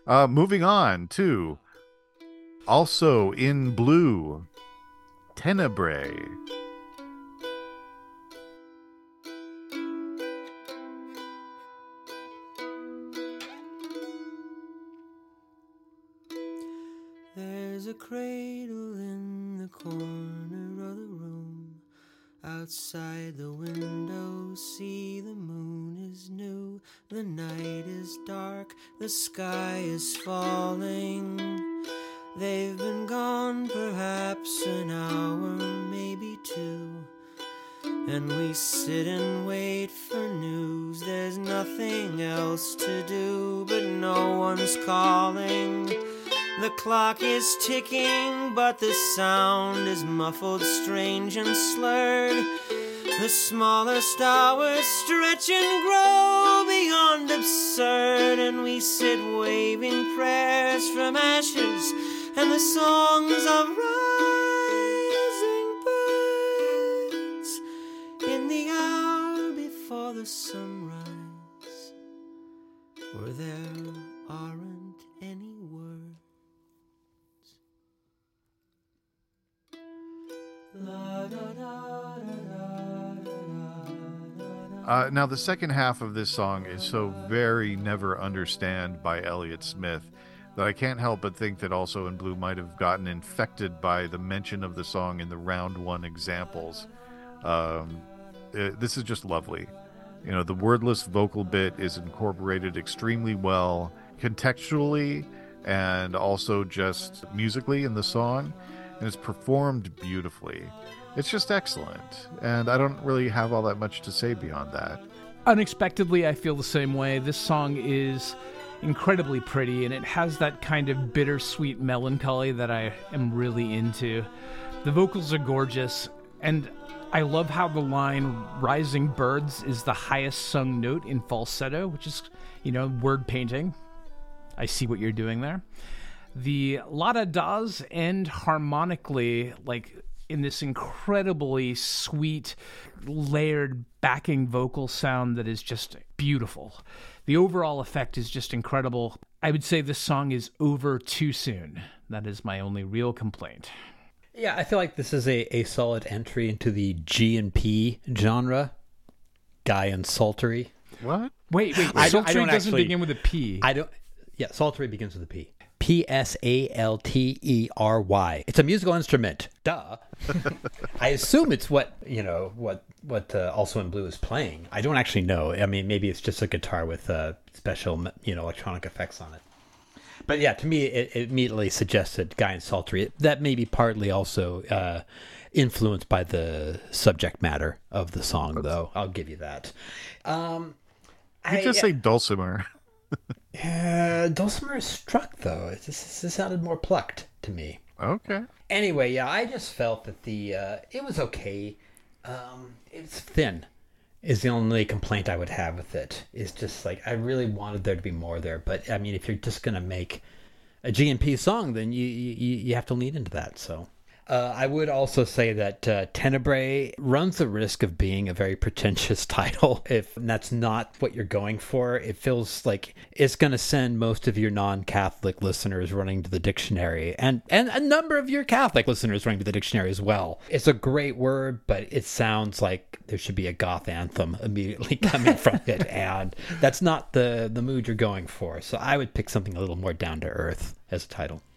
Moving on to also in blue, Tenebrae. There's a cradle in the corner of the room. Outside the window, see the moon is new. The night is dark, the sky is falling. They've been gone perhaps an hour, maybe two. And we sit and wait for news. There's nothing else to do, but no one's calling. The clock is ticking, but the sound is muffled, strange and slurred. The smallest hours stretch and grow beyond absurd, and we sit waving prayers from ashes and the songs of rising birds in the hour before the sunrise, where there aren't any words. Now, the second half of this song is so very Never Understand by Elliott Smith that I can't help but think that Also in Blue might have gotten infected by the mention of the song in the round one examples. This is just lovely. You know, the wordless vocal bit is incorporated extremely well contextually and also just musically in the song, and it's performed beautifully. It's just excellent, and I don't really have all that much to say beyond that. Unexpectedly, I feel the same way. This song is incredibly pretty, and it has that kind of bittersweet melancholy that I am really into. The vocals are gorgeous, and I love how the line "rising birds" is the highest sung note in falsetto, which is, word painting. I see what you're doing there. The la-da-das end harmonically, in this incredibly sweet, layered backing vocal sound that is just beautiful. The overall effect is just incredible. I would say this song is over too soon. That is my only real complaint. Yeah, I feel like this is a solid entry into the G&P genre. Guy and Psaltery. What? Wait. Psaltery doesn't begin with a P. Yeah, Psaltery begins with a P. Psaltery. It's a musical instrument. Duh. I assume it's what Also in Blue is playing. I don't actually know. I mean, maybe it's just a guitar with special, electronic effects on it. But yeah, to me, it immediately suggested Guy and Psaltery. That may be partly also influenced by the subject matter of the song, though. I'll give you that. You just say dulcimer. Dulcimer is struck, though. This sounded more plucked to me. Okay. Anyway, yeah, I just felt that it was okay. It's thin is the only complaint I would have with it. It's just I really wanted there to be more there. But, I mean, if you're just going to make a G&P song, then you have to lean into that, so... I would also say that Tenebrae runs the risk of being a very pretentious title. If that's not what you're going for, it feels like it's going to send most of your non-Catholic listeners running to the dictionary, and a number of your Catholic listeners running to the dictionary as well. It's a great word, but it sounds like there should be a goth anthem immediately coming from it, and that's not the mood you're going for. So I would pick something a little more down to earth as a title.